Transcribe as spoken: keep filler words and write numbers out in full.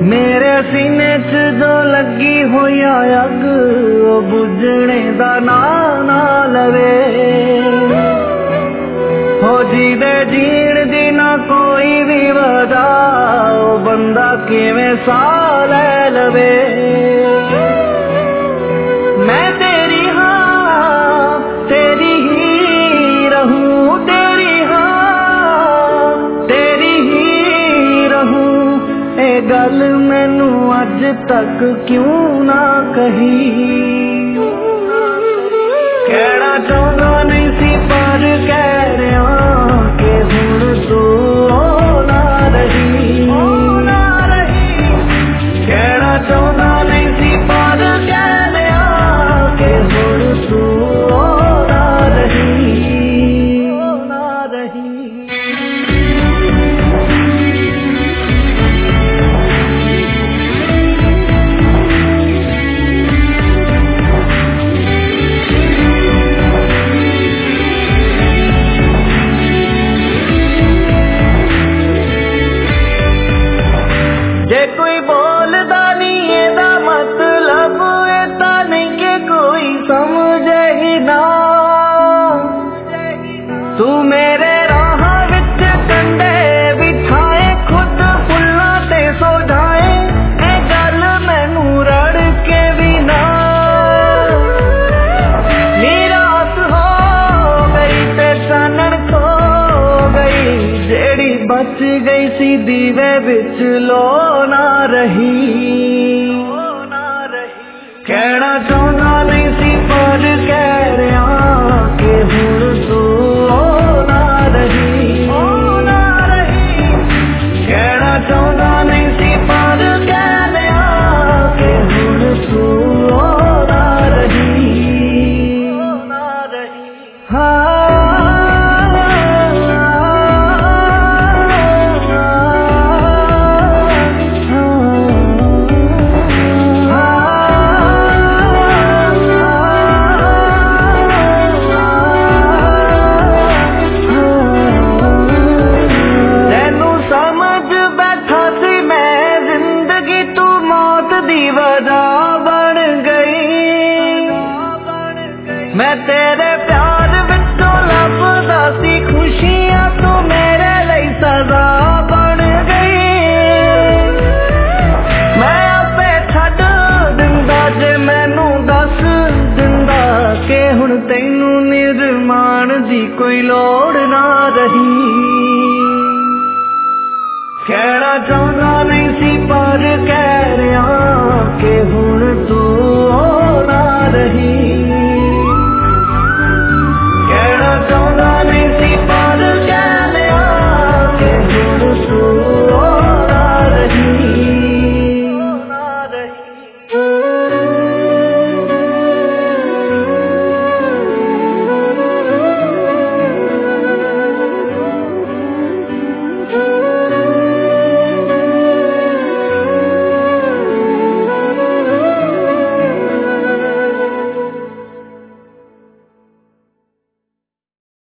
मेरे सीने च जो लगी हुई अग ओ बुझने दा ना ना लवे हो जी दे जीण दी ना कोई भी वजह ओ बंदा किवें साह लै लवे। मैं तेरी हाँ तेरी ही रहूं तेरी हाँ तेरी ही रहूं ए गल मैनू अज तक क्यों ना कही। कहना चाहता नहीं सी पर कह रहा कि हुण तू ना रही कहना चाहता नहीं सी पर कह रहा कि हुण तू ना रही ना रही। जे कोई बोलदा नहीं एदा मतलब एदा नहीं के कोई समझे ही ना। तू मेरे राह विच कंडे बिछाए खुद फुल्लां ते सो जाए ए गल मैनू रड़ के भी ना। निराश हो गई ते चानण खो गई जेड़ी बच गई सी दीवे विच लो ना रही। कहना चाहता नहीं सी पर कह रहा कि हुण तू ना रही कहना चाहता नहीं सी पर कह रहा कि हुण तू ना रही हाँ। मैं तेरे प्यार विचों लभदा सी खुशियां तू मेरे लिए सजा बन गई। मैं आपे छड्ड दिंदा जे मैनू दस दिंदा कि हुण तैनू निर्माण दी कोई लोड़ ना रही। कहना चाहता नहीं सी पर कह रहा कि हुण तू ना रही